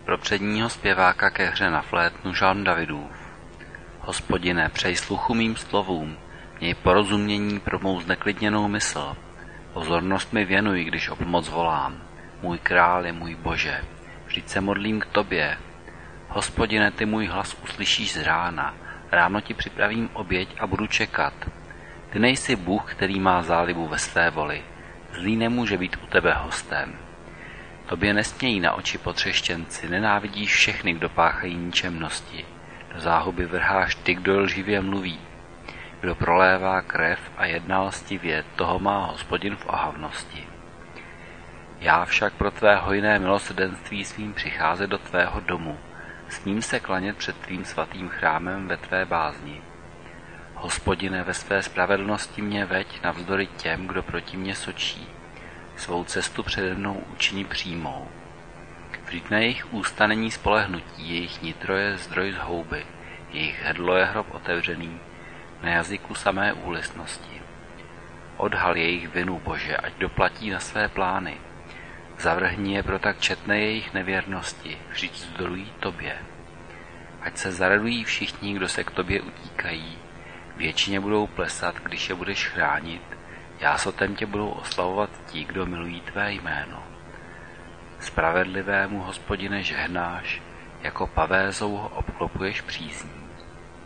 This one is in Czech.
Pro předního zpěváka ke hře na flétnu žalm Davidův. Hospodine, přej sluchu mým slovům, měj porozumění pro mou zneklidněnou mysl. Pozornost mi věnuj, když o pomoc volám. Můj králi, můj Bože, vždyť se modlím k tobě. Hospodine, ty můj hlas uslyšíš z rána, ráno ti připravím oběť a budu čekat. Ty nejsi Bůh, který má zálibu ve své voli. Zlý nemůže být u tebe hostem. Tobě nesmějí na oči potřeštěnci, nenávidíš všechny, kdo páchají ničemnosti. Do záhuby vrháš ty, kdo lživě mluví. Kdo prolévá krev a jedná lstivě, toho má Hospodin v ohavnosti. Já však pro tvé hojné milosrdenství smím přicházet do tvého domu, smím se klanět před tvým svatým chrámem ve tvé bázni. Hospodine, ve své spravedlnosti mě veď navzdory těm, kdo proti mě sočí. Svou cestu přede mnou učiní přímou. Vždyť na jejich ústa není spolehnutí, jejich nitro je zdroj zhouby, jejich hrdlo je hrob otevřený, na jazyku samé úlisnosti. Odhal jejich vinu, Bože, ať doplatí na své plány. Zavrhni je pro tak četné jejich nevěrnosti, vždyť vzdorují tobě. Ať se zaradují všichni, kdo se k tobě utíkají, většině budou plesat, když je budeš chránit, jásotem tě budou oslavovat ti, kdo milují tvé jméno. Spravedlivému, Hospodine, žehnáš, jako pavézou ho obklopuješ přízní.